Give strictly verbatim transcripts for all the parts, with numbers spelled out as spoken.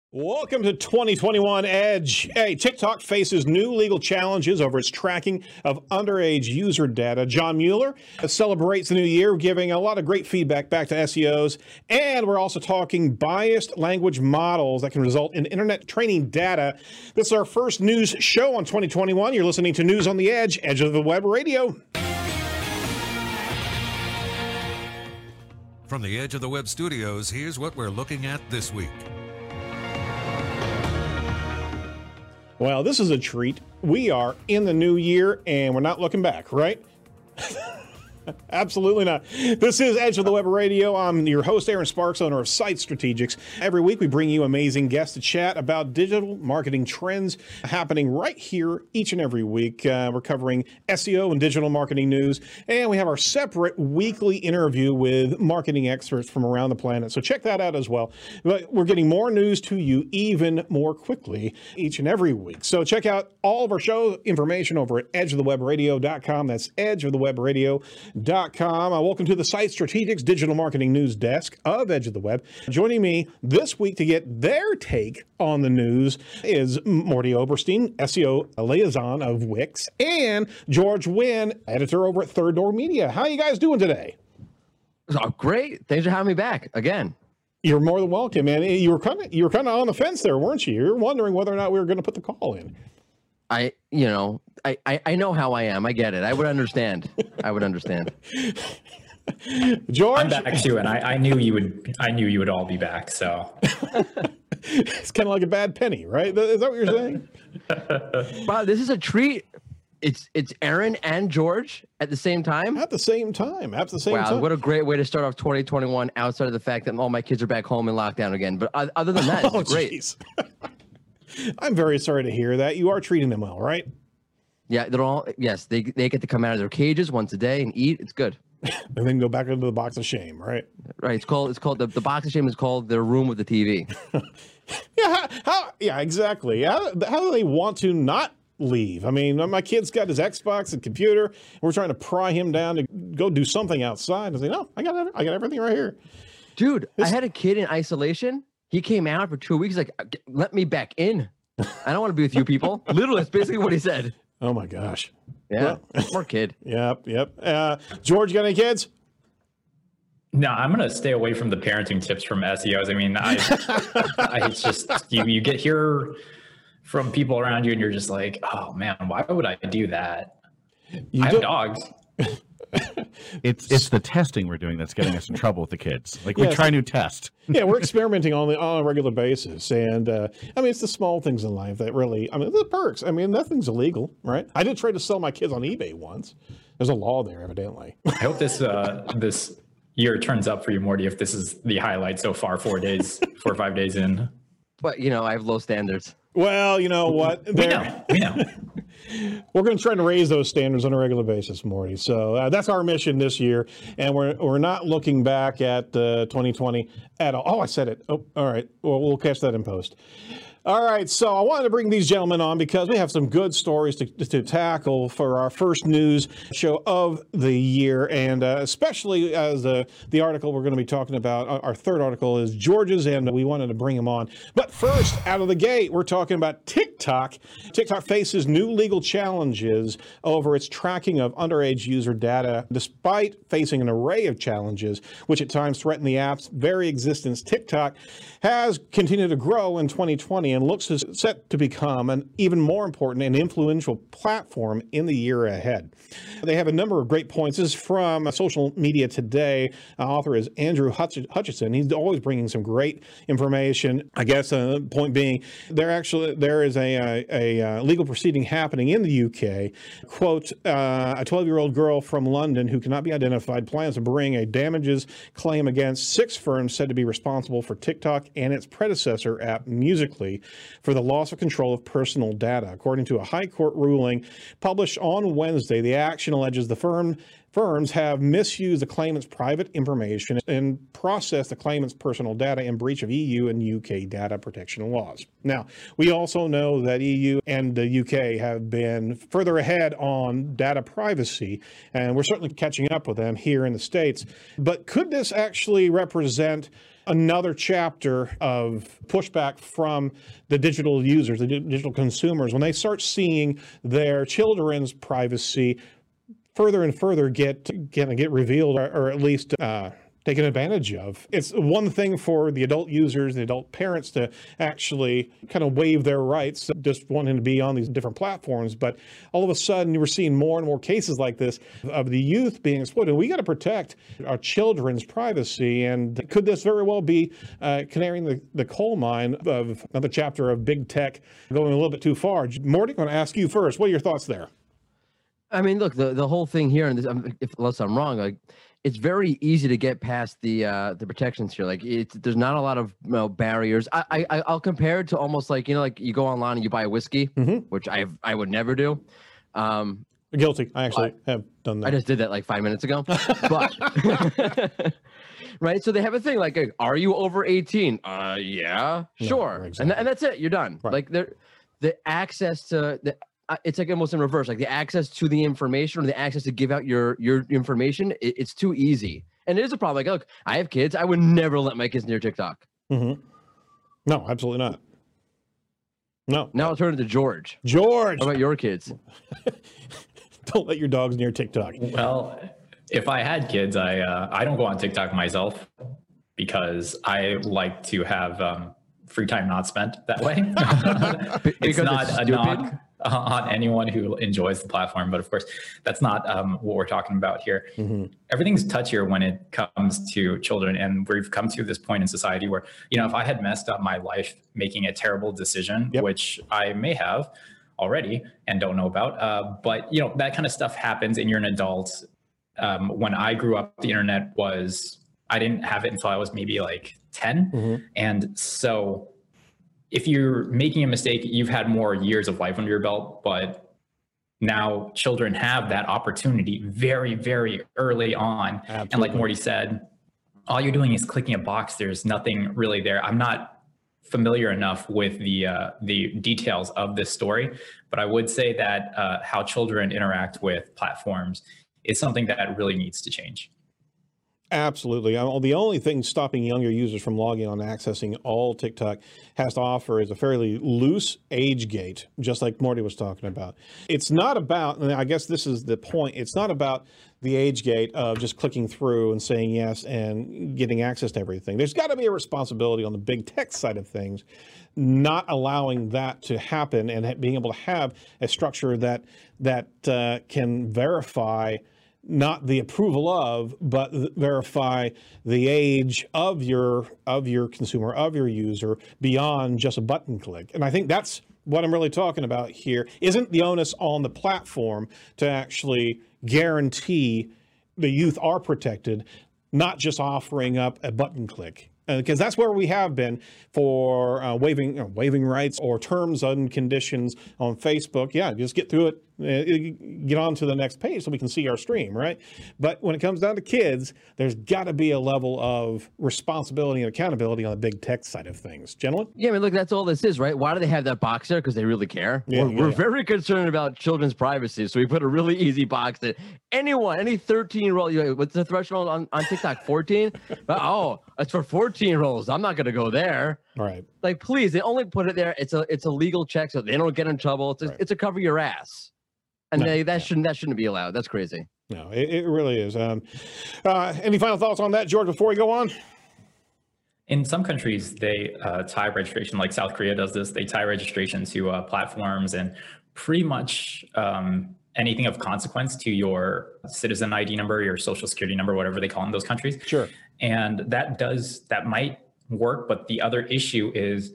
Welcome to twenty twenty-one Edge. Hey, TikTok faces new legal challenges over its tracking of underage user data. John Mueller celebrates the new year, giving a lot of great feedback back to S E Os. And we're also talking biased language models that can result in internet training data. This is our first news show on twenty twenty-one. You're listening to News on the Edge, Edge of the Web Radio. From the Edge of the Web studios, here's what we're looking at this week. Well, this is a treat. We are in the new year, and we're not looking back, right? Absolutely not. This is Edge of the Web Radio. I'm your host, Aaron Sparks, owner of Site Strategics. Every week, we bring you amazing guests to chat about digital marketing trends happening right here each and every week. Uh, we're covering S E O and digital marketing news, and we have our separate weekly interview with marketing experts from around the planet. So check that out as well. But we're getting more news to you even more quickly each and every week. So check out all of our show information over at edge of the web radio dot com. That's edge of the web radio dot com. Uh, welcome to the Site Strategics Digital Marketing News Desk of Edge of the Web. Joining me this week to get their take on the news is Morty Oberstein, S E O liaison of Wix, and George Wynn, editor over at Third Door Media. How are you guys doing today? Oh, great. Thanks for having me back again. You're more than welcome, man. You were kind of you were kind of on the fence there, weren't you? You're wondering whether or not we were going to put the call in. I, you know, I, I, I know how I am. I get it. I would understand. I would understand. George, I'm back too, and I, I knew you would. I knew you would all be back. So it's kind of like a bad penny, right? Is that what you're saying? Wow, this is a treat. It's it's Aaron and George at the same time. At the same time. At the same wow, time. Wow, what a great way to start off twenty twenty-one. Outside of the fact that all my kids are back home in lockdown again, but other than that, it's oh, great. I'm very sorry to hear that. You are treating them well, right? Yeah, they're all, yes, they they get to come out of their cages once a day and eat. It's good. And then go back into the box of shame, right? Right. It's called, it's called, the, the box of shame is called their room with the T V. yeah, how, how, yeah, exactly. How, how do they want to not leave? I mean, my kid's got his Xbox and computer, and we're trying to pry him down to go do something outside. I say, no, I got, I got everything right here. Dude, this, I had a kid in isolation. He came out for two weeks, like, let me back in. I don't want to be with you people. Literally, that's basically what he said. Oh, my gosh. Yeah, well, poor kid. Yep, yep. Uh, George, you got any kids? No, I'm going to stay away from the parenting tips from S E Os. I mean, I, I it's just, you, you get here from people around you, and you're just like, oh, man, why would I do that? You I have dogs. It's it's the testing we're doing that's getting us in trouble with the kids. Like, yes. we try new tests. Yeah, we're experimenting on the on a regular basis, and uh, I mean, it's the small things in life that really, I mean, the perks. I mean, nothing's illegal, right? I did try to sell my kids on eBay once. There's a law there, evidently. I hope this uh, this year turns up for you, Morty. If this is the highlight so far, four days, four or five days in. But you know, I have low standards. Well, you know what? We know. We know. We're going to try to raise those standards on a regular basis, Morty. So uh, that's our mission this year, and we're we're not looking back at uh, twenty twenty at all. Oh, I said it. Oh, all right. Well, we'll catch that in post. All right, so I wanted to bring these gentlemen on because we have some good stories to, to tackle for our first news show of the year, and uh, especially as uh, the article we're going to be talking about, our third article is George's, and we wanted to bring him on. But first, out of the gate, we're talking about TikTok. TikTok faces new legal challenges over its tracking of underage user data, despite facing an array of challenges, which at times threaten the app's very existence. TikTok has continued to grow in twenty twenty and looks set to become an even more important and influential platform in the year ahead. They have a number of great points. This is from Social Media Today. Uh, author is Andrew Hutch- Hutchison. He's always bringing some great information. I guess the uh, point being, there actually there is a, a, a legal proceeding happening in the U K. Quote, uh, a twelve-year-old girl from London who cannot be identified plans to bring a damages claim against six firms said to be responsible for TikTok and its predecessor app Musical.ly for the loss of control of personal data. According to a high court ruling published on Wednesday, the action alleges the firm firms have misused the claimant's private information and processed the claimant's personal data in breach of E U and U K data protection laws. Now, we also know that E U and the U K have been further ahead on data privacy, and we're certainly catching up with them here in the States. But could this actually represent another chapter of pushback from the digital users, the digital consumers, when they start seeing their children's privacy further and further get get, get revealed, or, or at least uh, taken advantage of. It's one thing for the adult users, the adult parents, to actually kind of waive their rights, just wanting to be on these different platforms. But all of a sudden, we're seeing more and more cases like this of the youth being exploited. We got to protect our children's privacy. And could this very well be uh, canarying the, the coal mine of another chapter of big tech going a little bit too far? Morty, I'm going to ask you first. What are your thoughts there? I mean, look, the, the whole thing here, and this, if, unless I'm wrong, like, it's very easy to get past the uh, the protections here. Like, it's, there's not a lot of you know, barriers. I, I I'll compare it to almost like, you know, like you go online and you buy a whiskey, mm-hmm. which I I would never do. Um, Guilty. I actually I, have done that. I just did that like five minutes ago. But right, so they have a thing like, are you over eighteen? Uh, yeah, sure, no, exactly. and and that's it. You're done. Right. Like the the access to the. It's like almost in reverse, like the access to the information or the access to give out your your information. It, it's too easy, and it is a problem. Like, look, I have kids. I would never let my kids near TikTok. Mm-hmm. No, absolutely not. No. Now I'll turn it to George. George, how about your kids? Don't let your dogs near TikTok. Well, if I had kids, I uh, I don't go on TikTok myself because I like to have um, free time not spent that way. It's not it's a knock on anyone who enjoys the platform, but of course, that's not um, what we're talking about here. Mm-hmm. Everything's touchier when it comes to children, and we've come to this point in society where, you know, if I had messed up my life making a terrible decision, yep. which I may have already and don't know about, uh, but you know, that kind of stuff happens, and you're an adult. Um, when I grew up, the internet was, I didn't have it until I was maybe like ten, mm-hmm. and so if you're making a mistake, you've had more years of life under your belt, but now children have that opportunity very, very early on. Absolutely. And like Morty said, all you're doing is clicking a box. There's nothing really there. I'm not familiar enough with the uh, the details of this story, but I would say that uh, how children interact with platforms is something that really needs to change. Absolutely. The only thing stopping younger users from logging on and accessing all TikTok has to offer is a fairly loose age gate, just like Morty was talking about. It's not about, and I guess this is the point, it's not about the age gate of just clicking through and saying yes and getting access to everything. There's got to be a responsibility on the big tech side of things, not allowing that to happen and being able to have a structure that, that uh, can verify not the approval of, but verify the age of your of your consumer, of your user, beyond just a button click. And I think that's what I'm really talking about here. Isn't the onus on the platform to actually guarantee the youth are protected, not just offering up a button click? Because that's where we have been for uh, waiving you know, waiving rights or terms and conditions on Facebook. Yeah, just get through it, uh, get on to the next page so we can see our stream, right? But when it comes down to kids, there's got to be a level of responsibility and accountability on the big tech side of things. Gentlemen? Yeah, I mean, look, that's all this is, right? Why do they have that box there? Because they really care. Yeah, we're yeah, we're yeah. very concerned about children's privacy, so we put a really easy box that anyone, any thirteen-year-old, what's the threshold on, on TikTok, fourteen? Oh, it's for fourteen-year-olds. I'm not going to go there. Right. Like, please, they only put it there. It's a it's a legal check, so they don't get in trouble. It's a, right. it's a cover your ass, and no, they that no. shouldn't that shouldn't be allowed. That's crazy. No, it, it really is. Um, uh, any final thoughts on that, George, before we go on? In some countries, they uh, tie registration, like South Korea does this. They tie registration to uh, platforms, and pretty much um, anything of consequence to your citizen I D number, your social security number, whatever they call it in those countries. Sure. And that does, that might work. But the other issue is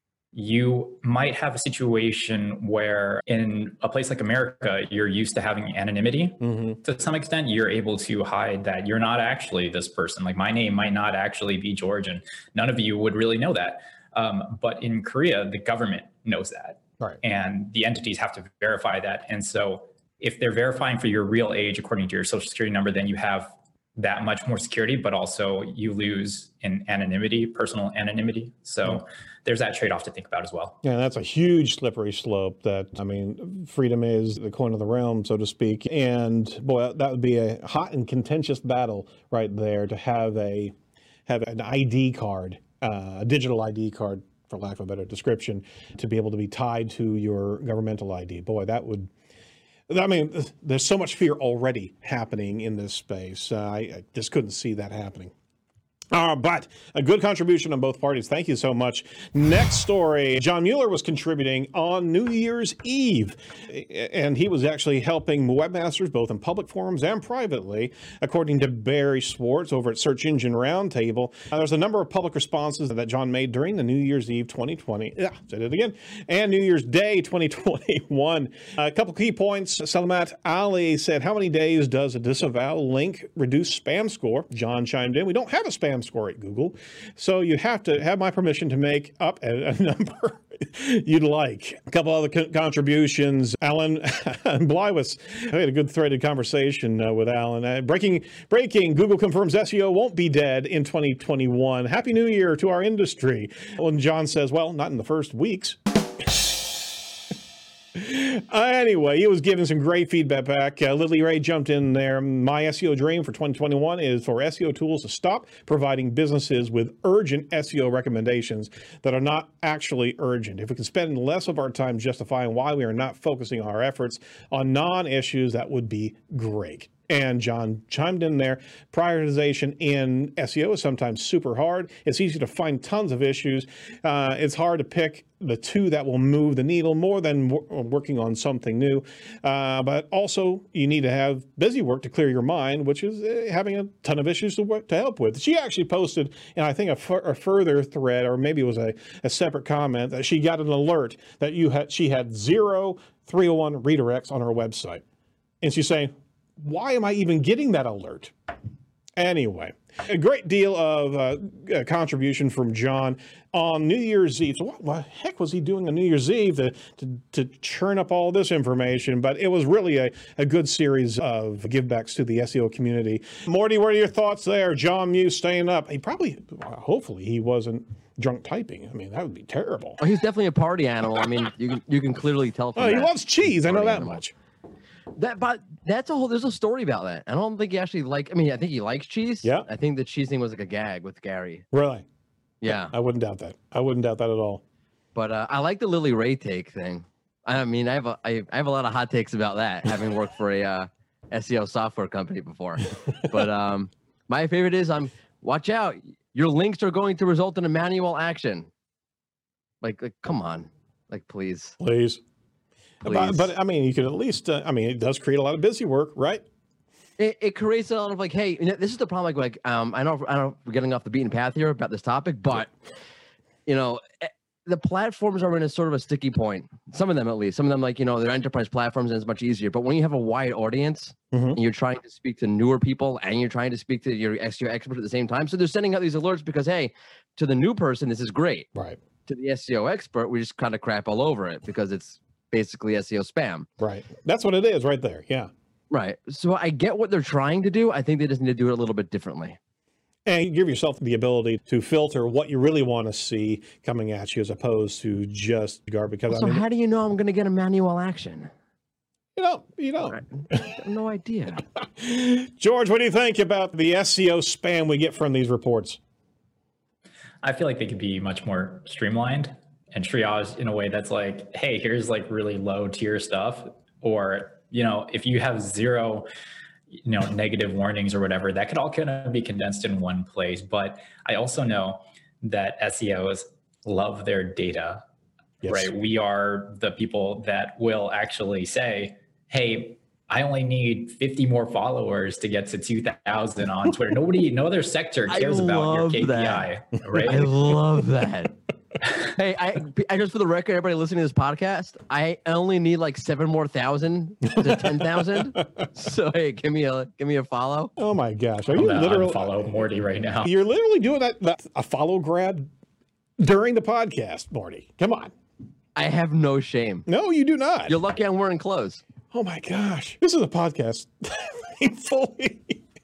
you might have a situation where in a place like America, you're used to having anonymity. Mm-hmm. To some extent, you're able to hide that you're not actually this person. Like, my name might not actually be George, and none of you would really know that. Um, but in Korea, the government knows that. Right. And the entities have to verify that. And so if they're verifying for your real age according to your social security number, then you have that much more security, but also you lose in anonymity, personal anonymity. So mm-hmm. there's that trade-off to think about as well. Yeah, that's a huge slippery slope that, I mean, freedom is the coin of the realm, so to speak. And boy, that would be a hot and contentious battle right there, to have a have an I D card, uh, a digital I D card, for lack of a better description, to be able to be tied to your governmental I D. Boy, that would, I mean, there's so much fear already happening in this space. Uh, I, I just couldn't see that happening. Uh, but a good contribution on both parties. Thank you so much. Next story. John Mueller was contributing on New Year's Eve, and he was actually helping webmasters both in public forums and privately, according to Barry Schwartz over at Search Engine Roundtable. Uh, there's a number of public responses that John made during the New Year's Eve twenty twenty, yeah, said it again, and New Year's Day twenty twenty-one. Uh, a couple key points. Salamat Ali said, how many days does a disavow link reduce spam score? John chimed in, we don't have a spam score at Google, so you have to have my permission to make up a, a number you'd like. A couple other co- contributions. Alan Blywis, I had a good threaded conversation uh, with Alan. Uh, breaking, breaking, Google confirms S E O won't be dead in twenty twenty-one. Happy New Year to our industry. When John says, well, not in the first weeks. Uh, anyway, he was giving some great feedback back. Uh, Lily Ray jumped in there. My S E O dream for twenty twenty-one is for S E O tools to stop providing businesses with urgent S E O recommendations that are not actually urgent. If we can spend less of our time justifying why we are not focusing our efforts on non-issues, that would be great. And John chimed in there. Prioritization in S E O is sometimes super hard. It's easy to find tons of issues. Uh, it's hard to pick the two that will move the needle more than w- working on something new. Uh, but also, you need to have busy work to clear your mind, which is uh, having a ton of issues to, work, to help with. She actually posted, and I think a, f- a further thread, or maybe it was a, a separate comment, that she got an alert that you had she had zero three oh one redirects on her website. And she's saying, why am I even getting that alert? Anyway, a great deal of uh, contribution from John on New Year's Eve. So what the heck was he doing on New Year's Eve to, to, to churn up all this information? But it was really a, a good series of givebacks to the S E O community. Morty, what are your thoughts there? John Muse staying up. He probably, hopefully he wasn't drunk typing. I mean, that would be terrible. Oh, he's definitely a party animal. I mean, you can, you can clearly tell from Oh, he that. loves cheese. I know that Animal. much. That, but that's a whole. There's a story about that. I don't think he actually like. I mean, I think he likes cheese. Yeah. I think the cheese thing was like a gag with Gary. Really? Yeah. I wouldn't doubt that. I wouldn't doubt that at all. But uh, I like the Lily Ray take thing. I mean, I have a I, I have a lot of hot takes about that, having worked for a uh, S E O software company before. But um, my favorite is um, watch out. Your links are going to result in a manual action. Like, like come on, like please. Please. Please. But, but I mean, you could at least, uh, I mean, it does create a lot of busy work, right? It, it creates a lot of like, hey, you know, this is the problem. Like, like um, I know, I know, we're getting off the beaten path here about this topic, but you know, the platforms are in a sort of a sticky point. Some of them, at least, some of them, like you know, they're enterprise platforms and it's much easier. But when you have a wide audience Mm-hmm. and you're trying to speak to newer people and you're trying to speak to your S E O expert at the same time, so they're sending out these alerts because, hey, to the new person, this is great. Right. To the S E O expert, we just kind of crap all over it because it's basically S E O spam. Right. That's what it is right there. Yeah. Right. So I get what they're trying to do. I think they just need to do it a little bit differently. And you give yourself the ability to filter what you really want to see coming at you as opposed to just garbage. Because So I mean, how do you know I'm going to get a manual action? you know, you know. Right. I have no idea. George, what do you think about the S E O spam we get from these reports? I feel like they could be much more streamlined and triaged in a way that's like, hey, here's like really low tier stuff. Or, you know, if you have zero, you know, negative warnings or whatever, that could all kind of be condensed in one place. But I also know that S E Os love their data, Yes. right? We are the people that will actually say, hey, I only need fifty more followers to get to two thousand on Twitter. Nobody, no other sector I cares about your love K P I, that. right? I love that. Hey, I, I just for the record, everybody listening to this podcast, I only need like seven more thousand to ten thousand. So hey, give me a give me a follow. Oh my gosh. Are I'm you gonna literally unfollow Morty right now. You're literally doing that, that a follow grab during the podcast, Morty. Come on. I have no shame. No, you do not. You're lucky I'm wearing clothes. Oh my gosh. This is a podcast fully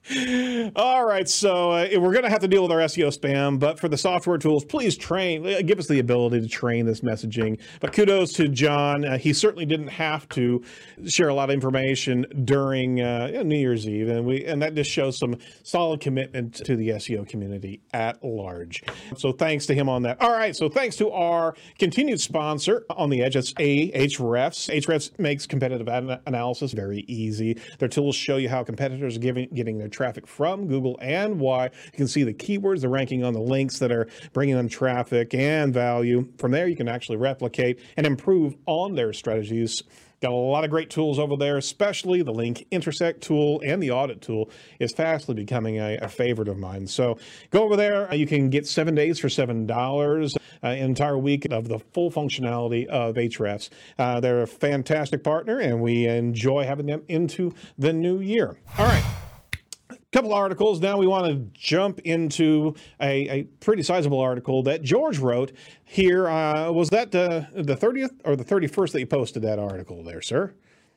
All right, so uh, we're going to have to deal with our S E O spam, but for the software tools, please train, uh, give us the ability to train this messaging. But kudos to John. Uh, he certainly didn't have to share a lot of information during uh, you know, New Year's Eve, and we and that just shows some solid commitment to the S E O community at large. So thanks to him on that. All right, so thanks to our continued sponsor on the edge, that's Ahrefs. Ahrefs makes competitive an- analysis very easy. Their tools show you how competitors are giving, getting their traffic from Google and why. You can see the keywords, the ranking on the links that are bringing them traffic and value. From there, you can actually replicate and improve on their strategies. Got a lot of great tools over there, especially the Link Intersect tool and the Audit tool is fastly becoming a, a favorite of mine. So go over there. You can get seven days for seven dollars, uh, an entire week of the full functionality of Ahrefs. Uh, they're a fantastic partner, and we enjoy having them into the new year. All right. Couple articles. Now we want to jump into a, a pretty sizable article that George wrote here. Uh, was that uh, the thirtieth or the thirty-first that you posted that article there, sir?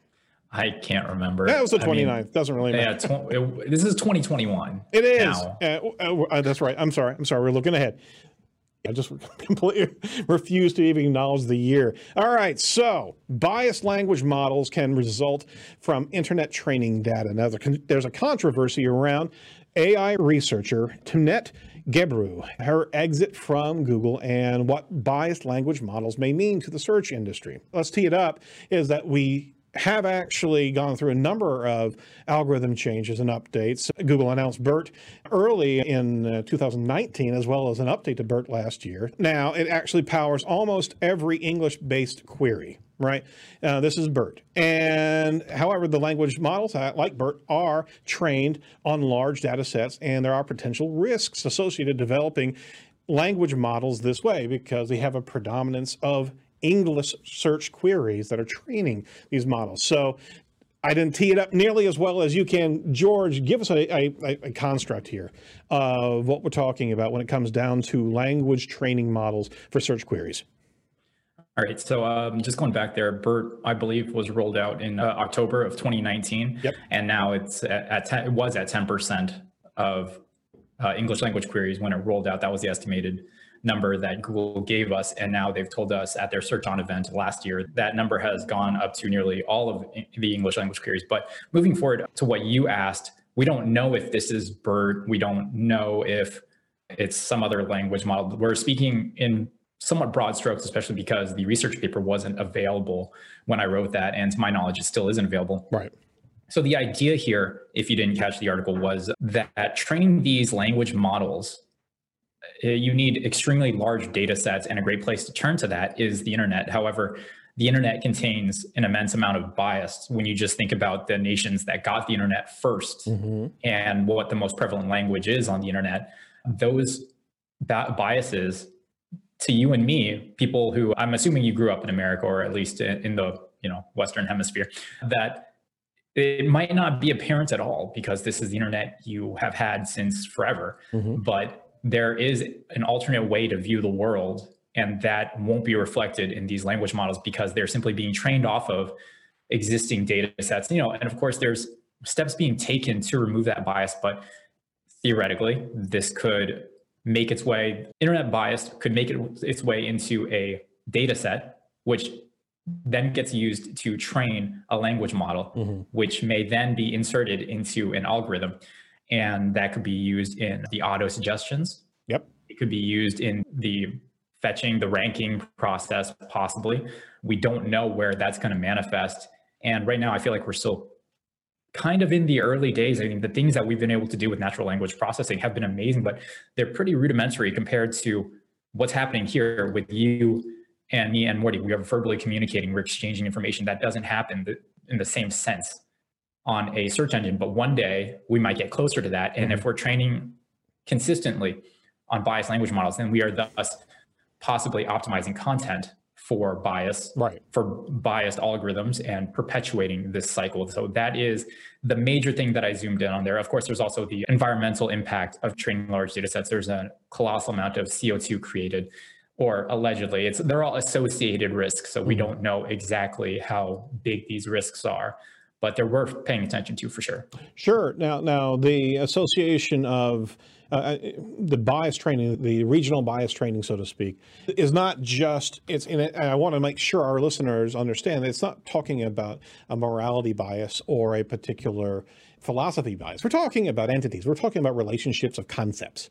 I can't remember. That was the twenty-ninth. I mean, Doesn't really matter. Yeah, tw- it, this is twenty twenty-one. It is. Uh, uh, that's right. I'm sorry. I'm sorry. We're looking ahead. I just completely refuse to even acknowledge the year. All right, so biased language models can result from internet training data. Now, there's a controversy around A I researcher Tunet Gebru, her exit from Google, and what biased language models may mean to the search industry. Let's tee it up, is that we have actually gone through a number of algorithm changes and updates. Google announced BERT early in uh, two thousand nineteen, as well as an update to BERT last year. Now, it actually powers almost every English-based query, right? Uh, this is BERT. And however, the language models, uh, like BERT, are trained on large data sets, and there are potential risks associated with developing language models this way because they have a predominance of English search queries that are training these models. So I didn't tee it up nearly as well as you can. George, give us a, a, a construct here of what we're talking about when it comes down to language training models for search queries. All right, so um, just going back there, BERT, I believe, was rolled out in uh, October of twenty nineteen, yep. And now it's at, at ten, it was at ten percent of uh, English language queries when it rolled out. That was the estimated number that Google gave us, and now they've told us at their Search On event last year that number has gone up to nearly all of the English language queries. But moving forward to what you asked, we don't know if this is BERT. We don't know if it's some other language model. We're speaking in somewhat broad strokes, especially because the research paper wasn't available when I wrote that, and to my knowledge, it still isn't available. Right. So the idea here, if you didn't catch the article, was that training these language models, you need extremely large data sets, and a great place to turn to that is the internet. However, the internet contains an immense amount of bias when you just think about the nations that got the internet first mm-hmm. and what the most prevalent language is on the internet. Those biases, to you and me, people who, I'm assuming you grew up in America, or at least in the you know Western Hemisphere, that it might not be apparent at all because this is the internet you have had since forever. Mm-hmm. But there is an alternate way to view the world, and that won't be reflected in these language models because they're simply being trained off of existing data sets. You know, and of course, there's steps being taken to remove that bias, but theoretically, this could make its way, internet bias could make it its way into a data set, which then gets used to train a language model, mm-hmm. which may then be inserted into an algorithm. And that could be used in the auto suggestions. Yep. It could be used in the fetching, the ranking process, possibly. We don't know where that's going to manifest. And right now, I feel like we're still kind of in the early days. I mean, the things that we've been able to do with natural language processing have been amazing, but they're pretty rudimentary compared to what's happening here with you and me and Morty. We are verbally communicating, we're exchanging information. That doesn't happen in the same sense on a search engine, but one day we might get closer to that. And if we're training consistently on biased language models, then we are thus possibly optimizing content for bias, right. for biased algorithms and perpetuating this cycle. So that is the major thing that I zoomed in on there. Of course, there's also the environmental impact of training large data sets. There's a colossal amount of C O two created, or allegedly. It's they're all associated risks, so we don't know exactly how big these risks are. but they're worth paying attention to for sure. Sure. Now, now the association of uh, the bias training, the regional bias training, so to speak, is not just, it's in it, and I want to make sure our listeners understand that it's not talking about a morality bias or a particular philosophy bias. We're talking about entities. We're talking about relationships of concepts.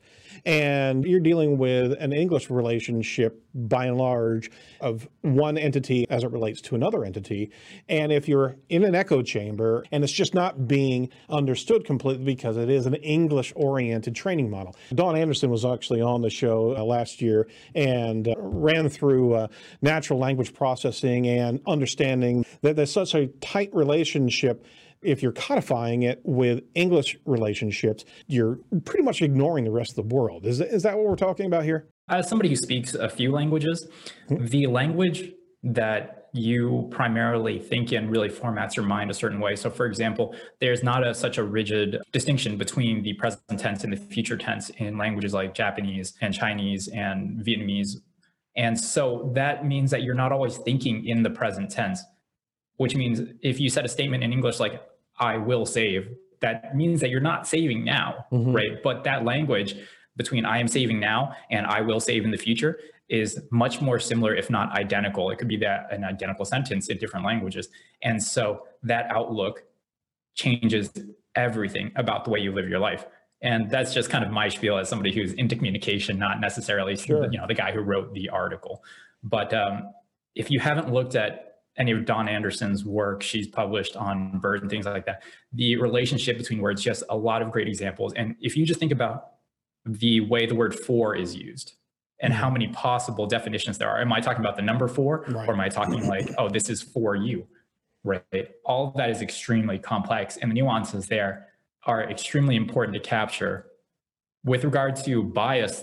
And you're dealing with an English relationship, by and large, of one entity as it relates to another entity. And if you're in an echo chamber and it's just not being understood completely because it is an English-oriented training model. Dawn Anderson was actually on the show uh, last year and uh, ran through uh, natural language processing and understanding that there's such a tight relationship. If you're codifying it with English relationships, you're pretty much ignoring the rest of the world. Is, is that what we're talking about here? As somebody who speaks a few languages, mm-hmm. the language that you primarily think in really formats your mind a certain way. So for example, there's not a, such a rigid distinction between the present tense and the future tense in languages like Japanese and Chinese and Vietnamese. And so that means that you're not always thinking in the present tense, which means if you said a statement in English like, I will save, that means that you're not saving now, mm-hmm. right? But that language between I am saving now and I will save in the future is much more similar, if not identical. It could be that an identical sentence in different languages. And so that outlook changes everything about the way you live your life. And that's just kind of my spiel as somebody who's into communication, not necessarily sure. you know, the guy who wrote the article. But um, if you haven't looked at any of Dawn Anderson's work she's published on birds and things like that, the relationship between words, just a lot of great examples. And if you just think about the way the word for is used and how many possible definitions there are, am I talking about the number four, right. or am I talking like, oh, this is for you, right? All of that is extremely complex, and the nuances there are extremely important to capture. With regard to bias,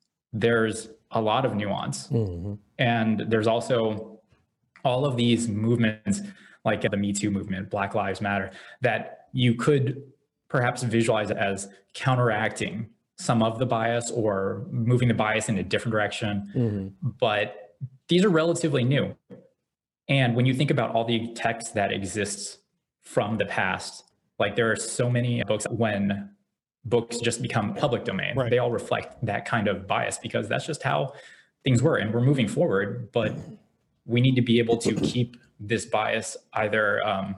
there's a lot of nuance, mm-hmm. and there's also all of these movements like the Me Too movement, Black Lives Matter, that you could perhaps visualize as counteracting some of the bias or moving the bias in a different direction. Mm-hmm. But these are relatively new. And when you think about all the text that exists from the past, like there are so many books when books just become public domain, right. they all reflect that kind of bias because that's just how things were. And we're moving forward, but we need to be able to keep this bias either um,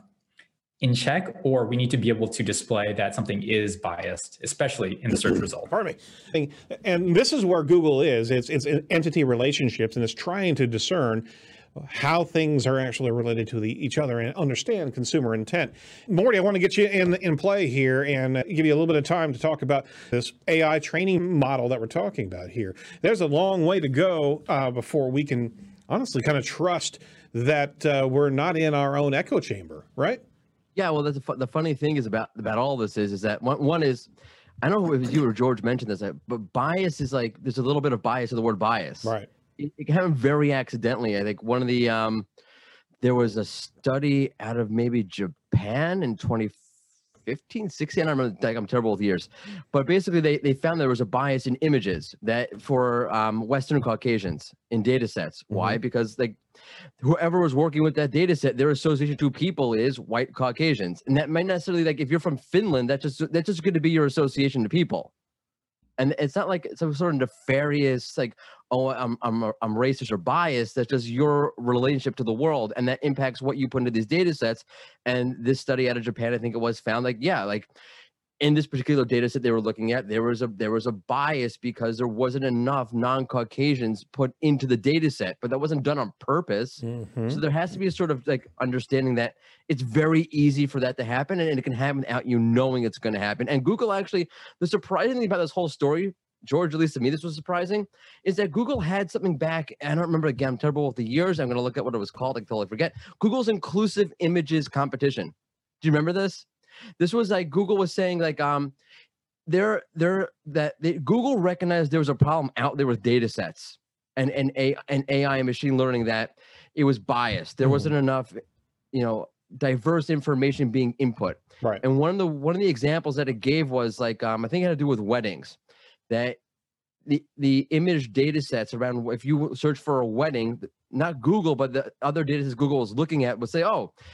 in check, or we need to be able to display that something is biased, especially in the search result. Pardon me. And this is where Google is. It's, it's entity relationships, and it's trying to discern how things are actually related to the, each other and understand consumer intent. Morty, I want to get you in, in play here and give you a little bit of time to talk about this A I training model that we're talking about here. There's a long way to go uh, before we can honestly kind of trust that uh, we're not in our own echo chamber, right? Yeah, well, that's a fu- the funny thing is about about all this is is that one, one is, I don't know if you or George mentioned this, but bias is like, there's a little bit of bias in the word bias. Right. It, it happened very accidentally. I think one of the, um, there was a study out of maybe Japan in twenty fifteen, sixteen, I don't remember, like, I'm terrible with years, but basically they, they found there was a bias in images that for um, Western Caucasians in data sets. Mm-hmm. Why? Because like whoever was working with that data set, their association to people is white Caucasians. And that might necessarily, like if you're from Finland, that's just, that's just going to be your association to people. And it's not like some sort of nefarious, like, oh, I'm I'm I'm racist or biased. That's just your relationship to the world, and that impacts what you put into these data sets. And this study out of Japan, I think it was, found like, yeah, like in this particular data set they were looking at, there was a there was a bias because there wasn't enough non-Caucasians put into the data set, but that wasn't done on purpose. Mm-hmm. So there has to be a sort of like understanding that it's very easy for that to happen, and it can happen without you knowing it's going to happen. And Google actually, the surprising thing about this whole story, George, at least to me, this was surprising, is that Google had something back. I don't remember, again, I'm terrible with the years. I'm going to look at what it was called. I totally forget. Google's Inclusive Images Competition. Do you remember this? This was like Google was saying like um, they're they're that they, Google recognized there was a problem out there with data sets and and a and A I and machine learning, that it was biased. There mm. wasn't enough, you know, diverse information being input. Right. And one of the one of the examples that it gave was like um, I think it had to do with weddings. That the the image data sets around, if you search for a wedding, not Google, but the other data sets Google was looking at would say, oh,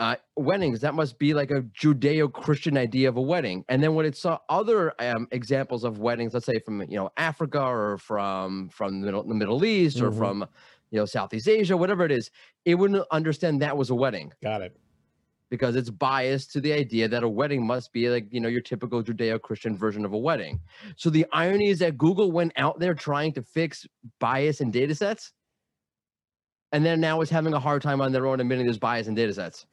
uh, weddings, that must be like a Judeo-Christian idea of a wedding. And then when it saw other um, examples of weddings, let's say from, you know, Africa or from from the Middle, the Middle East or mm-hmm. from, you know, Southeast Asia, whatever it is, it wouldn't understand that was a wedding. Got it. Because it's biased to the idea that a wedding must be like, you know, your typical Judeo-Christian version of a wedding. So the irony is that Google went out there trying to fix bias in data sets, and then now is having a hard time on their own admitting there's bias in data sets.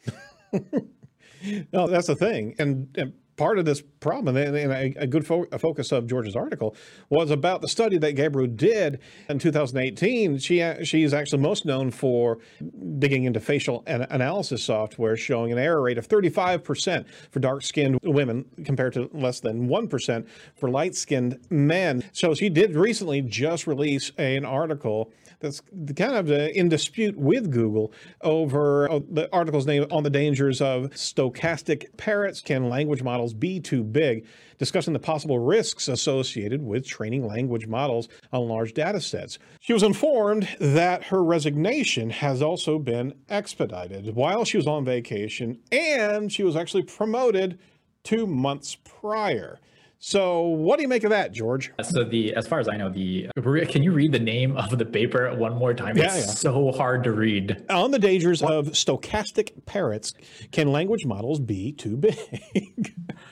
No, that's the thing. And, and part of this problem, and, and a, a good fo a focus of George's article, was about the study that Gebru did in two thousand eighteen. She she's actually most known for digging into facial an analysis software, showing an error rate of thirty-five percent for dark-skinned women compared to less than one percent for light-skinned men. So she did recently just release an article that's kind of in dispute with Google over the article's name on the dangers of stochastic parrots. Can language models be too big? Discussing the possible risks associated with training language models on large data sets. She was informed that her resignation has also been expedited while she was on vacation, and she was actually promoted two months prior. So what do you make of that, George? So the, as far as I know, the, can you read the name of the paper one more time? Yeah, it's yeah. so hard to read. On the dangers of stochastic parrots, can language models be too big?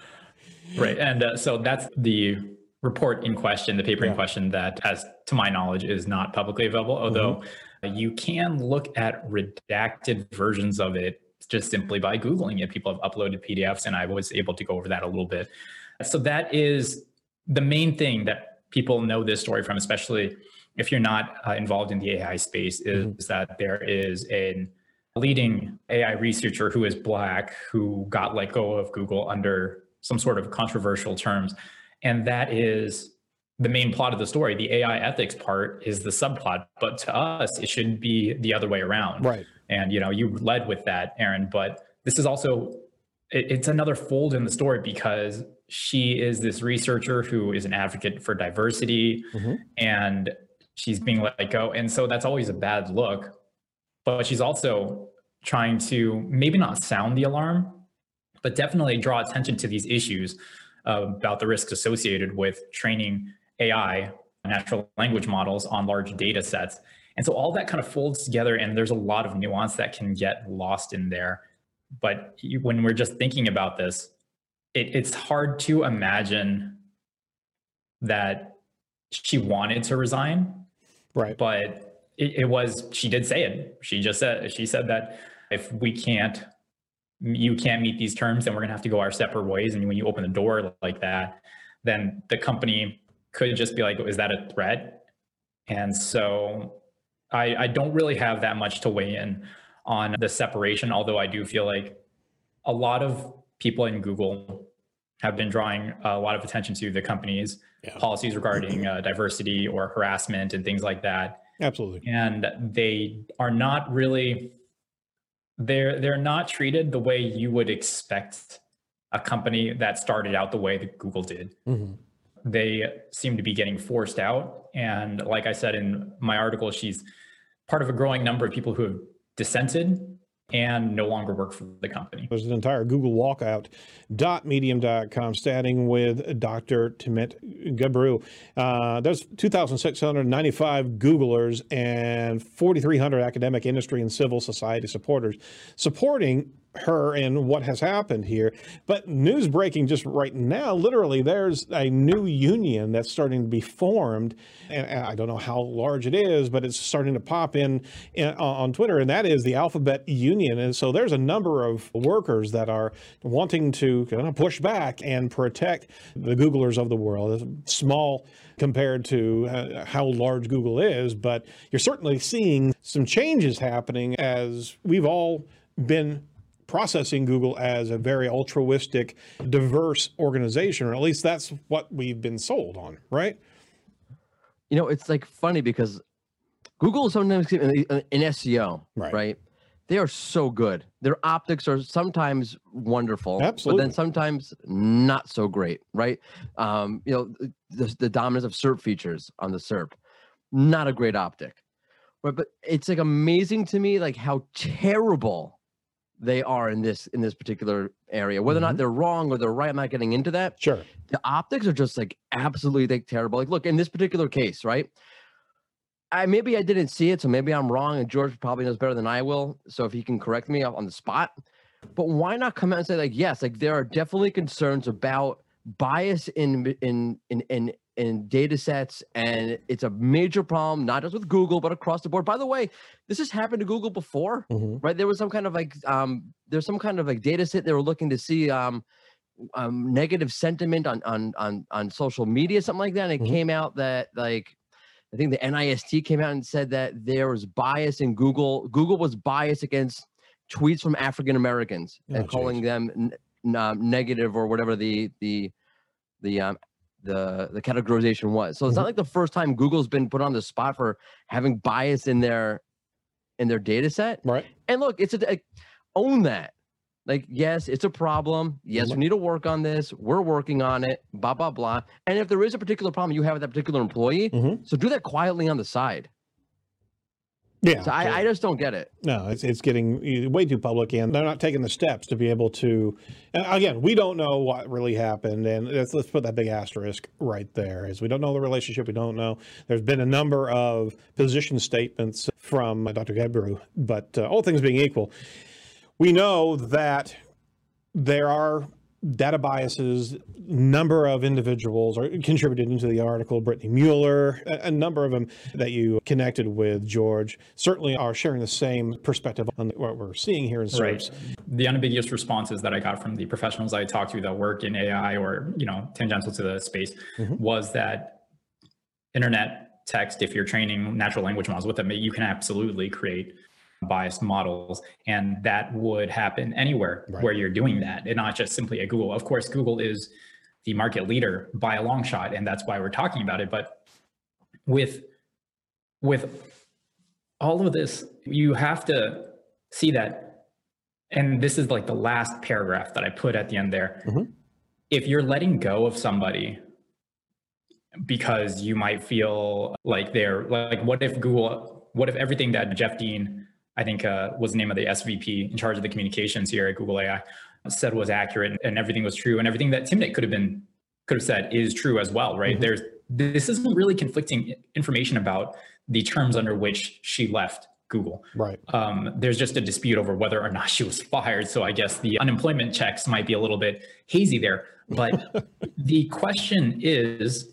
Right. And uh, so that's the report in question, the paper yeah. in question that, as to my knowledge, is not publicly available, although mm-hmm. you can look at redacted versions of it just simply by Googling it. People have uploaded P D Fs, and I was able to go over that a little bit. So that is the main thing that people know this story from, especially if you're not uh, involved in the A I space, is mm-hmm. that there is a leading A I researcher who is Black who got let go of Google under some sort of controversial terms. And that is the main plot of the story. The A I ethics part is the subplot, but to us, it should be the other way around. Right. And, you know, you led with that, Aaron, but this is also, it, it's another fold in the story because she is this researcher who is an advocate for diversity mm-hmm. and she's being let go. And so that's always a bad look, but she's also trying to maybe not sound the alarm, but definitely draw attention to these issues uh, about the risks associated with training A I, natural language models, on large data sets. And so all that kind of folds together, and there's a lot of nuance that can get lost in there. But you, when we're just thinking about this, it, it's hard to imagine that she wanted to resign. Right. But it, it was, she did say it. She just said, she said that if we can't, you can't meet these terms, then we're going to have to go our separate ways. And when you open the door like that, then the company could just be like, is that a threat? And so I, I don't really have that much to weigh in on the separation, although I do feel like a lot of people in Google have been drawing a lot of attention to the company's yeah. policies regarding uh, diversity or harassment and things like that. Absolutely. And they are not really, they're, they're not treated the way you would expect a company that started out the way that Google did. Mm-hmm. They seem to be getting forced out. And like I said in my article, she's part of a growing number of people who have dissented and no longer work for the company. There's an entire Google walkout dot medium dot com standing with Doctor Timnit Gebru. Uh, there's two thousand six hundred ninety-five Googlers and forty-three hundred academic, industry, and civil society supporters supporting her and what has happened here. But news breaking just right now, literally there's a new union that's starting to be formed, and I don't know how large it is, but it's starting to pop in, in on Twitter, and that is the Alphabet Union. And so there's a number of workers that are wanting to kind of push back and protect the Googlers of the world. It's small compared to uh, how large Google is, but you're certainly seeing some changes happening as we've all been processing Google as a very altruistic, diverse organization, or at least that's what we've been sold on, right? You know, it's like funny because Google sometimes in, in S E O, right. right? They are so good. Their optics are sometimes wonderful, Absolutely. but then sometimes not so great, right? Um, you know, the, the dominance of SERP features on the SERP, not a great optic, right? But it's like amazing to me, like how terrible they are in this in this particular area. Whether mm-hmm. or not they're wrong or they're right, I'm not getting into that. Sure. The optics are just like absolutely like terrible. Like, look, in this particular case, right? I maybe I didn't see it, so maybe I'm wrong, and George probably knows better than I will. So if he can correct me on the spot, but why not come out and say like, yes, like there are definitely concerns about bias in in in in in data sets, and it's a major problem, not just with Google, but across the board. By the way, this has happened to Google before, mm-hmm. right? There was some kind of like, um, there's some kind of like data set they were looking to see um, um, negative sentiment on, on, on, on social media, something like that. And it mm-hmm. came out that like, I think the N I S T came out and said that there was bias in Google. Google was biased against tweets from African-Americans oh, and calling geez. them n- um, negative or whatever the, the, the, um, the the categorization was. So it's mm-hmm. not like the first time Google's been put on the spot for having bias in their in their data set. Right. And look, it's a like, own that. Like, yes, it's a problem. Yes, mm-hmm. we need to work on this. We're working on it. Blah blah blah. And if there is a particular problem you have with that particular employee, mm-hmm. so do that quietly on the side. Yeah, so I, I just don't get it. No, it's it's getting way too public, and they're not taking the steps to be able to. Again, we don't know what really happened, and let's, let's put that big asterisk right there, as we don't know the relationship. We don't know. There's been a number of position statements from Doctor Gebru, but uh, all things being equal, we know that there are data biases. Number of individuals are contributed into the article. Brittany Mueller, a, a number of them that you connected with, George, certainly are sharing the same perspective on what we're seeing here in S E R Ps. Right. The unambiguous responses that I got from the professionals I talked to that work in A I or, you know, tangential to the space mm-hmm. was that internet text, if you're training natural language models with them, you can absolutely create biased models, and that would happen anywhere right. where you're doing that, and not just simply at Google. Of course, Google is the market leader by a long shot, and that's why we're talking about it. But with with all of this, you have to see that, and this is like the last paragraph that I put at the end there. Mm-hmm. If you're letting go of somebody because you might feel like they're like, what if Google, what if everything that Jeff Dean, I think uh, was the name of the S V P in charge of the communications here at Google A I, said was accurate and everything was true, and everything that Timnit could have been could have said is true as well, right? Mm-hmm. There's this isn't really conflicting information about the terms under which she left Google. Right. Um, there's just a dispute over whether or not she was fired. So I guess the unemployment checks might be a little bit hazy there. But the question is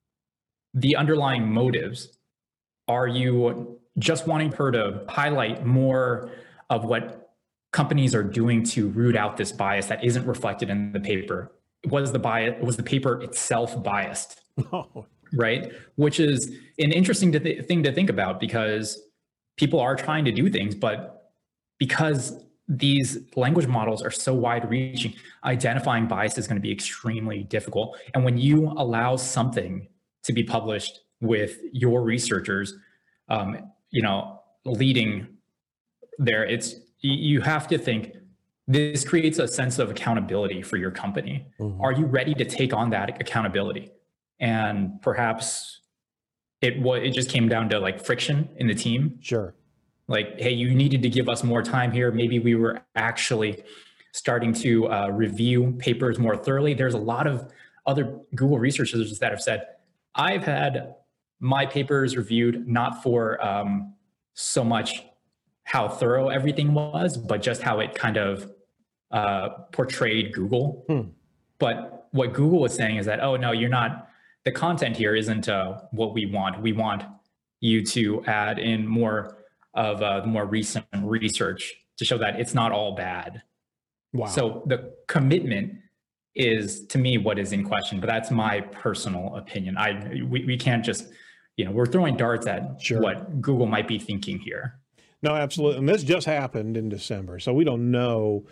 the underlying motives. Are you just wanting her to highlight more of what companies are doing to root out this bias that isn't reflected in the paper? Was the bias, was the paper itself biased? Oh. Right? Which is an interesting to th- thing to think about, because people are trying to do things, but because these language models are so wide reaching, identifying bias is going to be extremely difficult. And when you allow something to be published with your researchers, um, you know, leading there, it's, you have to think, this creates a sense of accountability for your company. Mm-hmm. Are you ready to take on that accountability? And perhaps it was, it just came down to like friction in the team. Sure. Like, hey, you needed to give us more time here. Maybe we were actually starting to uh, review papers more thoroughly. There's a lot of other Google researchers that have said, I've had my papers reviewed not for um, so much how thorough everything was, but just how it kind of uh, portrayed Google. Hmm. But what Google was saying is that, oh, no, you're not, the content here isn't uh, what we want. We want you to add in more of uh, the more recent research to show that it's not all bad. Wow. So the commitment is, to me, what is in question, but that's my personal opinion. I we, we can't just, you know, we're throwing darts at sure. what Google might be thinking here. No, absolutely. And this just happened in December, so we don't know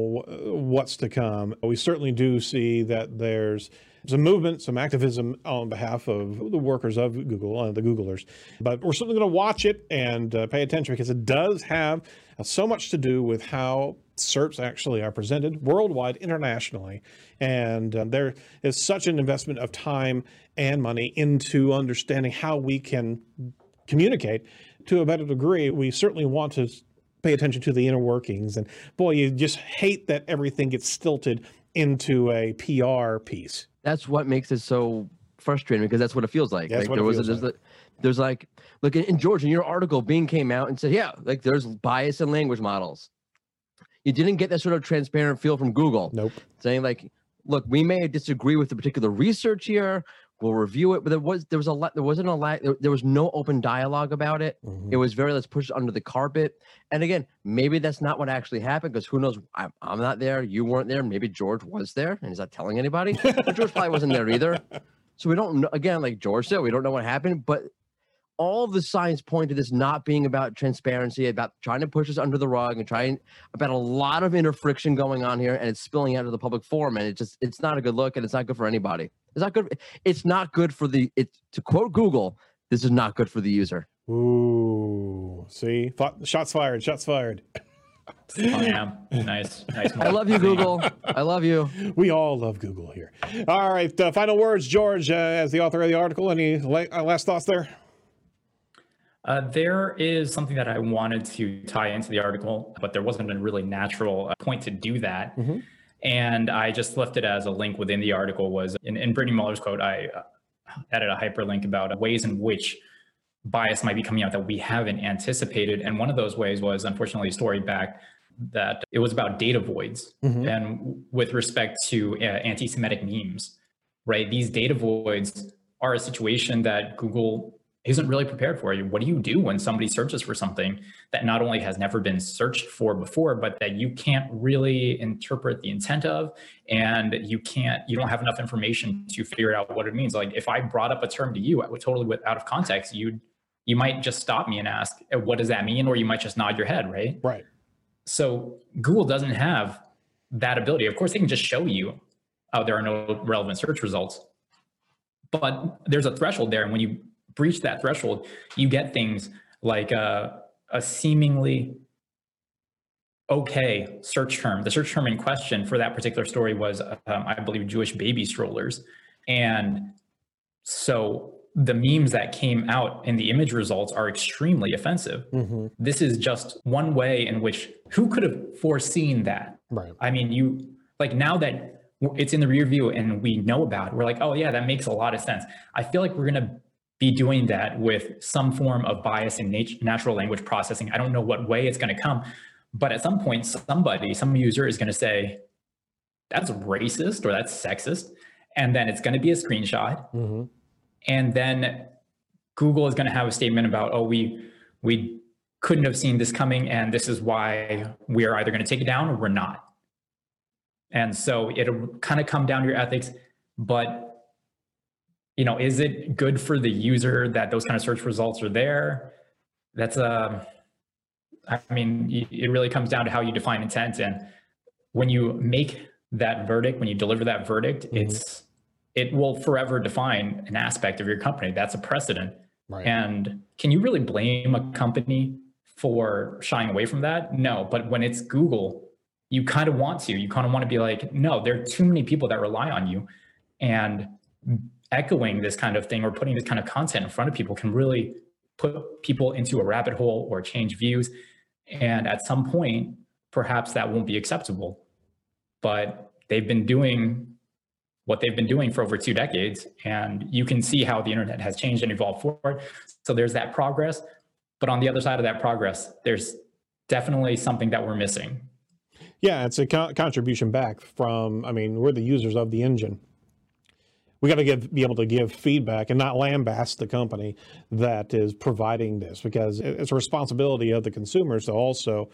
what's to come. We certainly do see that there's some movement, some activism on behalf of the workers of Google, uh, the Googlers. But we're certainly going to watch it and uh, pay attention, because it does have uh, so much to do with how S E R Ps actually are presented worldwide, internationally. And uh, there is such an investment of time and money into understanding how we can communicate to a better degree. We certainly want to pay attention to the inner workings. And boy, you just hate that everything gets stilted into a P R piece. That's what makes it so frustrating, because that's what it feels like. That's like what there it was a, feels there's, like. the, there's like look in, in Georgia, in your article, Bing came out and said, yeah, like there's bias in language models. You didn't get that sort of transparent feel from Google. Nope. Saying like, look, we may disagree with the particular research here. We'll review it, but there was there was a lot. There wasn't a lot. There, there was no open dialogue about it. Mm-hmm. It was very let's push it under the carpet. And again, maybe that's not what actually happened, because who knows? I'm, I'm not there. You weren't there. Maybe George was there and he's not telling anybody. But George probably wasn't there either. So we don't know. Again, like George said, we don't know what happened. But all of the signs point to this not being about transparency, about trying to push us under the rug, and trying about a lot of inner friction going on here, and it's spilling out of the public forum, and it just it's not a good look, and it's not good for anybody. It's not good. It's not good for the. It to quote Google, this is not good for the user. Ooh, see, shots fired. Shots fired. Oh, yeah. Nice. Nice. I love you, Google. I love you. We all love Google here. All right. Uh, final words, George, uh, as the author of the article. Any la- uh, last thoughts there? Uh, there is something that I wanted to tie into the article, but there wasn't a really natural uh, point to do that. Mm-hmm. And I just left it as a link within the article. Was in, in Brittany Muller's quote, I uh, added a hyperlink about ways in which bias might be coming out that we haven't anticipated. And one of those ways was, unfortunately, a story back that it was about data voids. Mm-hmm. And with respect to uh, anti-Semitic memes, right? These data voids are a situation that Google isn't really prepared for. You. What do you do when somebody searches for something that not only has never been searched for before, but that you can't really interpret the intent of, and you can't, you don't have enough information to figure out what it means. Like if I brought up a term to you, I would totally out of context, you'd, you might just stop me and ask, what does that mean? Or you might just nod your head, right? Right. So Google doesn't have that ability. Of course, they can just show you, oh, there are no relevant search results, but there's a threshold there. And when you breach that threshold, you get things like a, a seemingly okay search term. The search term in question for that particular story was, um, I believe, Jewish baby strollers. And so the memes that came out in the image results are extremely offensive. Mm-hmm. This is just one way in which, who could have foreseen that? Right. I mean, you like now that it's in the rear view and we know about it, we're like, oh yeah, that makes a lot of sense. I feel like we're going to be doing that with some form of bias in nat- natural language processing. I don't know what way it's going to come, but at some point, somebody, some user is going to say, that's racist or that's sexist. And then it's going to be a screenshot. Mm-hmm. And then Google is going to have a statement about, oh, we, we couldn't have seen this coming, and this is why we are either going to take it down or we're not. And so it'll kind of come down to your ethics, but you know, is it good for the user that those kind of search results are there? That's a, I mean, it really comes down to how you define intent. And when you make that verdict, when you deliver that verdict, mm-hmm. it's, it will forever define an aspect of your company. That's a precedent. Right. And can you really blame a company for shying away from that? No, but when it's Google, you kind of want to, you kind of want to be like, no, there are too many people that rely on you. And echoing this kind of thing or putting this kind of content in front of people can really put people into a rabbit hole or change views. And at some point, perhaps that won't be acceptable. But they've been doing what they've been doing for over two decades. And you can see how the internet has changed and evolved forward. So there's that progress. But on the other side of that progress, there's definitely something that we're missing. Yeah, it's a co- contribution back from, I mean, we're the users of the engine. We got to give, be able to give feedback and not lambaste the company that is providing this, because it's a responsibility of the consumers to also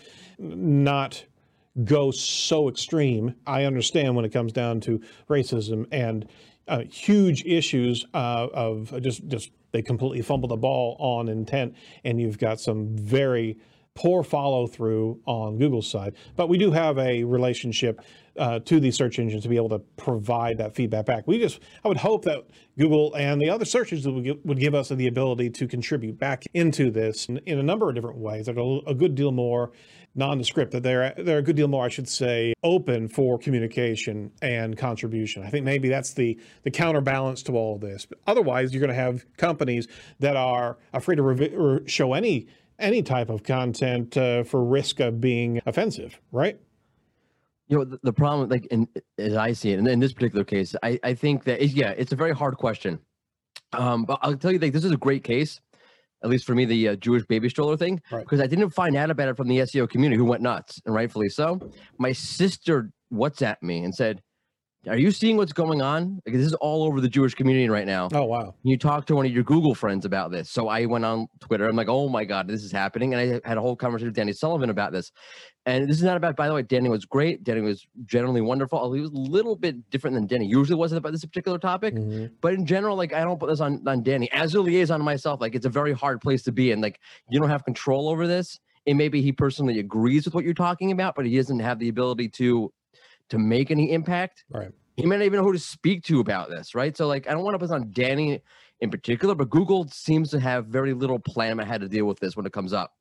not go so extreme. I understand when it comes down to racism and uh, huge issues uh, of just, just they completely fumble the ball on intent, and you've got some very poor follow through on Google's side. But we do have a relationship uh, to these search engines to be able to provide that feedback back. We just, I would hope that Google and the other search engines would give, would give us the ability to contribute back into this in, in a number of different ways that are a good deal more nondescript, that they're, they're a good deal more, I should say, open for communication and contribution. I think maybe that's the, the counterbalance to all of this. But otherwise, you're going to have companies that are afraid to re- show any any type of content uh, for risk of being offensive, right? You know, the, the problem, like, in, as I see it, and in this particular case, I, I think that, it, yeah, it's a very hard question. Um, but I'll tell you, like, this is a great case, at least for me, the uh, Jewish baby stroller thing, right. Because I didn't find out about it from the S E O community, who went nuts, and rightfully so. My sister WhatsApped me and said, are you seeing what's going on? Like, this is all over the Jewish community right now. Oh, wow. You talk to one of your Google friends about this. So I went on Twitter. I'm like, oh, my God, this is happening. And I had a whole conversation with Danny Sullivan about this. And this is not about, by the way, Danny was great. Danny was generally wonderful. He was a little bit different than Danny usually was about this particular topic. Mm-hmm. But in general, like, I don't put this on, on Danny. As a liaison to myself, like, it's a very hard place to be in. Like, you don't have control over this. And maybe he personally agrees with what you're talking about, but he doesn't have the ability to, to make any impact. Right. He may not even know who to speak to about this, right? So, like, I don't want to put this on Danny in particular, but Google seems to have very little plan on how to deal with this when it comes up.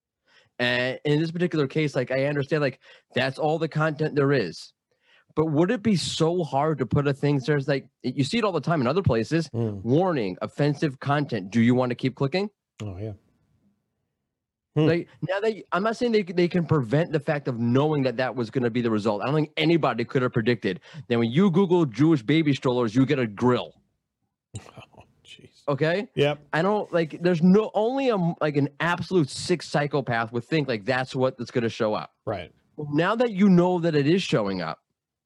And in this particular case, like, I understand, like, that's all the content there is. But would it be so hard to put a thing there's like, you see it all the time in other places, mm. warning, offensive content. Do you want to keep clicking? Oh, yeah. Hmm. Like, now that I'm not saying they they can prevent the fact of knowing that that was going to be the result. I don't think anybody could have predicted that when you Google Jewish baby strollers, you get a grill. Oh, jeez. Okay. Yep. I don't like. There's no only a like an absolute sick psychopath would think like that's what that's going to show up. Right. Well, now that you know that it is showing up,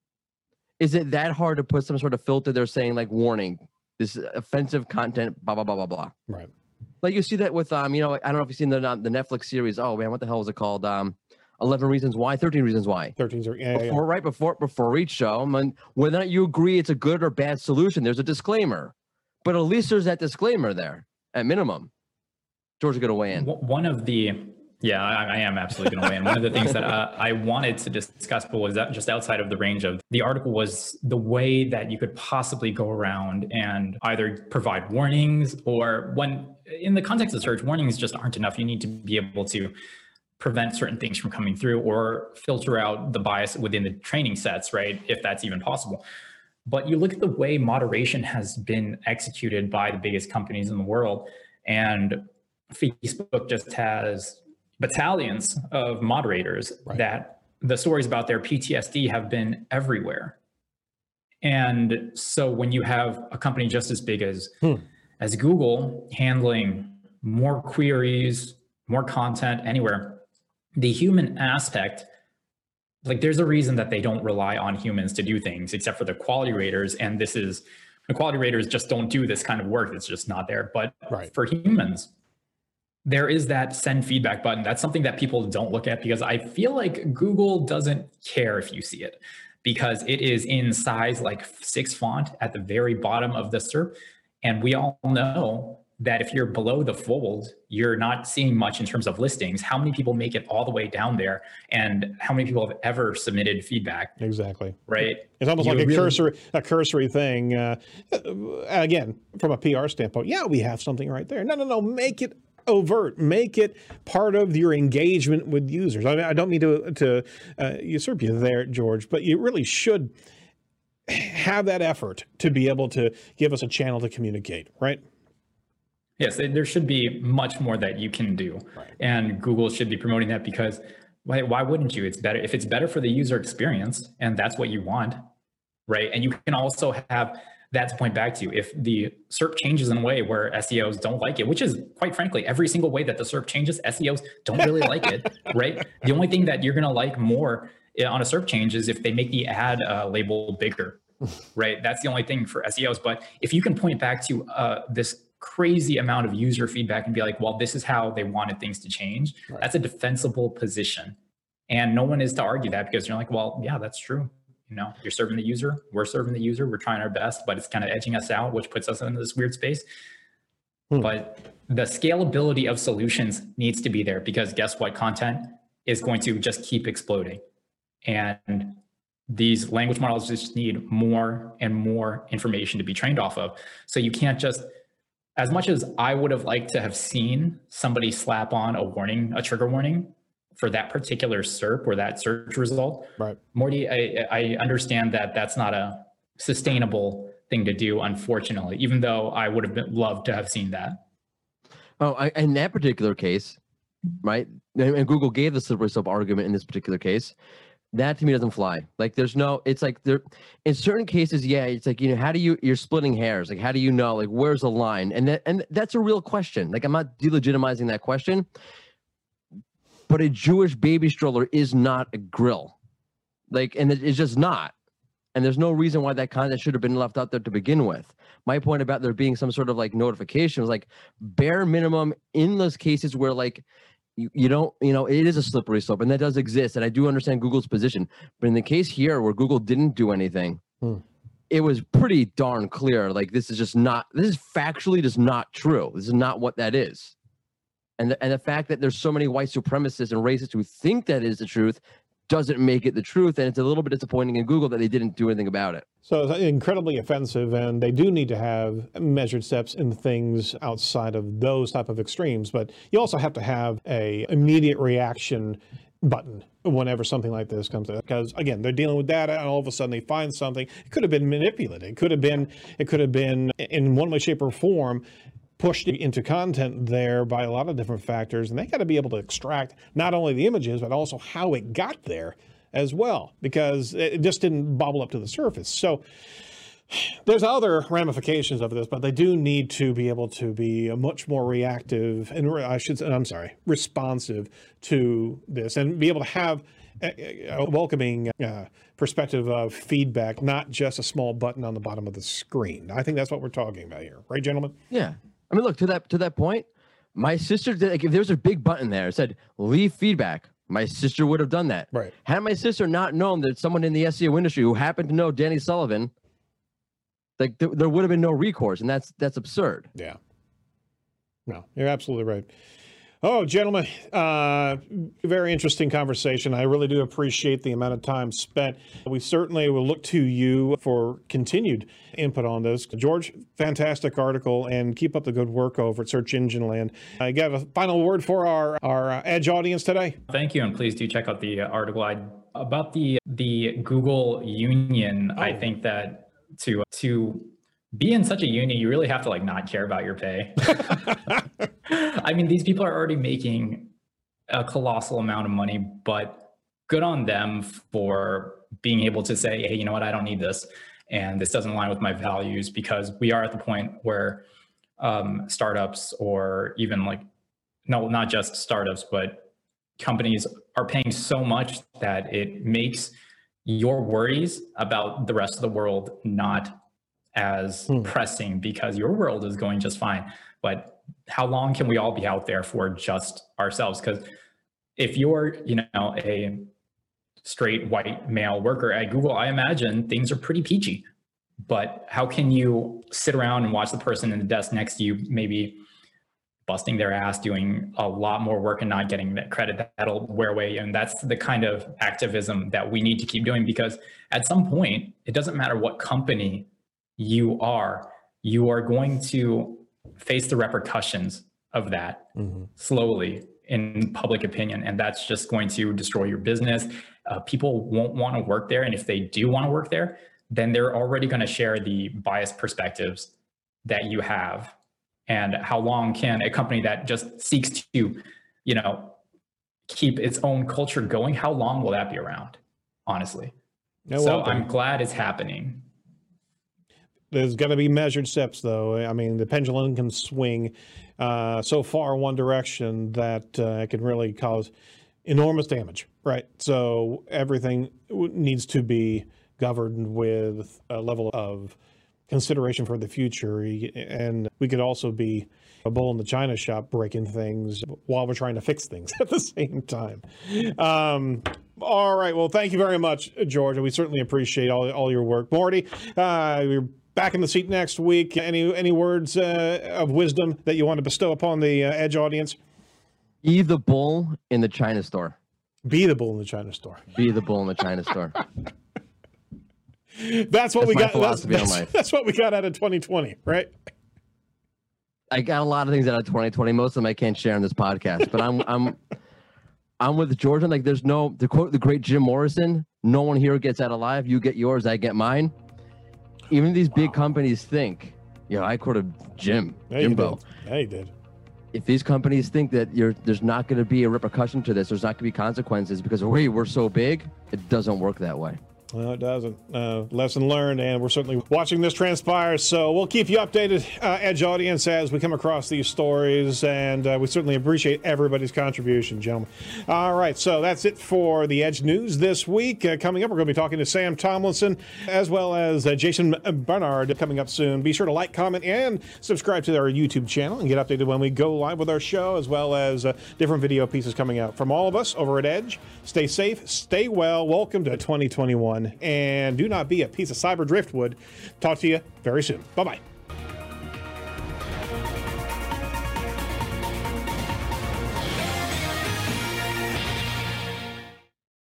is it that hard to put some sort of filter there saying like warning, this is offensive content, blah blah blah blah blah. Right. Like you see that with, um, you know, I don't know if you've seen the the Netflix series. Oh man, what the hell is it called? Um, eleven Reasons Why, thirteen Reasons Why. thirteen, yeah, before, yeah. Right before before each show, I mean, whether or not you agree it's a good or bad solution, there's a disclaimer. But at least there's that disclaimer there, at minimum. George is going to weigh in. One of the, yeah, I, I am absolutely going to weigh in. One of the things that uh, I wanted to discuss, but was that just outside of the range of the article, was the way that you could possibly go around and either provide warnings, or when in the context of search, warnings just aren't enough. You need to be able to prevent certain things from coming through or filter out the bias within the training sets, right? If that's even possible. But you look at the way moderation has been executed by the biggest companies in the world, and Facebook just has battalions of moderators, right, that the stories about their P T S D have been everywhere. And so when you have a company just as big as, hmm. as Google handling more queries, more content anywhere, the human aspect, like there's a reason that they don't rely on humans to do things except for the quality raters. And this is, the quality raters just don't do this kind of work. It's just not there. But right. for humans, there is that send feedback button. That's something that people don't look at, because I feel like Google doesn't care if you see it, because it is in size like six font at the very bottom of the S E R P. And we all know that if you're below the fold, you're not seeing much in terms of listings. How many people make it all the way down there? And how many people have ever submitted feedback? Exactly. Right. It's almost you like a really... cursory, a cursory thing. Uh, again, from a P R standpoint, yeah, we have something right there. No, no, no, make it overt, make it part of your engagement with users. I mean, I don't mean to, to uh, usurp you there, George, but you really should have that effort to be able to give us a channel to communicate, right? Yes, there should be much more that you can do. Right. And Google should be promoting that, because why, why wouldn't you? It's better if it's better for the user experience, and that's what you want, right? And you can also have that to point back to. If the S E R P changes in a way where S E Os don't like it, which is quite frankly, every single way that the S E R P changes, S E Os don't really like it, right? The only thing that you're going to like more on a S E R P change is if they make the ad uh, label bigger, right? That's the only thing for S E Os. But if you can point back to uh, this crazy amount of user feedback and be like, well, this is how they wanted things to change, right, that's a defensible position. And no one is to argue that, because you're like, well, yeah, that's true. You know, you're serving the user, we're serving the user, we're trying our best, but it's kind of edging us out, which puts us into this weird space. Hmm. But the scalability of solutions needs to be there, because guess what? Content is going to just keep exploding. And these language models just need more and more information to be trained off of. So you can't just, as much as I would have liked to have seen somebody slap on a warning, a trigger warning for that particular S E R P or that search result, right, Morty, I, I understand that that's not a sustainable thing to do, unfortunately, even though I would have been, loved to have seen that. Oh, I, in that particular case, right? And, and Google gave the slippery slope argument in this particular case. That to me doesn't fly. Like there's no, it's like there, in certain cases, yeah, it's like, you know, how do you, you're splitting hairs. Like, how do you know, like, where's the line? And that, and that's a real question. Like, I'm not delegitimizing that question, but a Jewish baby stroller is not a grill. Like, and it's just not. And there's no reason why that content should have been left out there to begin with. My point about there being some sort of like notification was like bare minimum in those cases where like, You, you don't, you know, it is a slippery slope, and that does exist. And I do understand Google's position. But in the case here where Google didn't do anything, hmm. it was pretty darn clear. Like, this is just not, this is factually just not true. This is not what that is. And the, and the fact that there's so many white supremacists and racists who think that is the truth doesn't make it the truth. And it's a little bit disappointing in Google that they didn't do anything about it. So it's incredibly offensive, and they do need to have measured steps in things outside of those type of extremes. But you also have to have a immediate reaction button whenever something like this comes up, because again, they're dealing with data, and all of a sudden they find something. It could have been manipulated. It could have been. It could have been in one way, shape, or form pushed into content there by a lot of different factors, and they got to be able to extract not only the images but also how it got there as well, because it just didn't bubble up to the surface. So there's other ramifications of this, but they do need to be able to be much more reactive and I should say, I'm sorry, responsive to this, and be able to have a, a welcoming uh, perspective of feedback, not just a small button on the bottom of the screen. I think that's what we're talking about here, right, gentlemen? Yeah, I mean, look, to that to that point, my sister did. Like, if there was a big button there that said "leave feedback," my sister would have done that. Right. Had my sister not known that someone in the S E O industry who happened to know Danny Sullivan, like th there would have been no recourse, and that's that's absurd. Yeah. No, you're absolutely right. Oh, gentlemen, uh, very interesting conversation. I really do appreciate the amount of time spent. We certainly will look to you for continued input on this. George, fantastic article, and keep up the good work over at Search Engine Land. I got a final word for our, our uh, Edge audience today. Thank you, and please do check out the uh, article I, about the the Google union. Oh. I think that to to be in such a union, you really have to like not care about your pay. I mean, these people are already making a colossal amount of money, but good on them for being able to say, hey, you know what, I don't need this. And this doesn't align with my values, because we are at the point where um, startups, or even like, no, not just startups, but companies are paying so much that it makes your worries about the rest of the world not as hmm. pressing, because your world is going just fine. But how long can we all be out there for just ourselves? Because if you're, you know, a straight white male worker at Google, I imagine things are pretty peachy. But how can you sit around and watch the person in the desk next to you maybe busting their ass, doing a lot more work and not getting that credit? That'll wear away. And that's the kind of activism that we need to keep doing, because at some point, it doesn't matter what company you are, you are going to face the repercussions of that mm-hmm. slowly in public opinion. And that's just going to destroy your business. Uh, people won't want to work there. And if they do want to work there, then they're already going to share the biased perspectives that you have. And how long can a company that just seeks to, you know, keep its own culture going, how long will that be around, honestly? No, so well, I'm glad it's happening. There's got to be measured steps, though. I mean, the pendulum can swing uh, so far one direction that uh, it can really cause enormous damage, right? So everything needs to be governed with a level of consideration for the future. And we could also be a bull in the china shop breaking things while we're trying to fix things at the same time. Um, all right. Well, thank you very much, George. We certainly appreciate all, all your work. Morty, uh, you're back in the seat next week. Any any words uh, of wisdom that you want to bestow upon the uh, Edge audience? Be the bull in the China store. Be the bull in the China store. Be the bull in the China store. That's what that's we got. That's, that's, that's what we got out of twenty twenty, right? I got a lot of things out of twenty twenty. Most of them I can't share on this podcast, but I'm I'm I'm with George. Like, there's no, to quote the great Jim Morrison, "No one here gets out alive. You get yours, I get mine." Even these big wow. companies think, you know, I quoted Jim, yeah, Jimbo. Yeah, he did. if these companies think that you're, there's not going to be a repercussion to this, there's not going to be consequences because we we're so big, it doesn't work that way. No, it doesn't. Uh, lesson learned, and we're certainly watching this transpire. So we'll keep you updated, uh, Edge audience, as we come across these stories, and uh, we certainly appreciate everybody's contribution, gentlemen. All right, so that's it for the Edge News this week. Uh, coming up, we're going to be talking to Sam Tomlinson, as well as uh, Jason Barnard coming up soon. Be sure to like, comment, and subscribe to our YouTube channel and get updated when we go live with our show, as well as uh, different video pieces coming out. From all of us over at Edge, stay safe, stay well. Welcome to twenty twenty-one. And do not be a piece of cyber driftwood. Talk to you very soon. Bye-bye.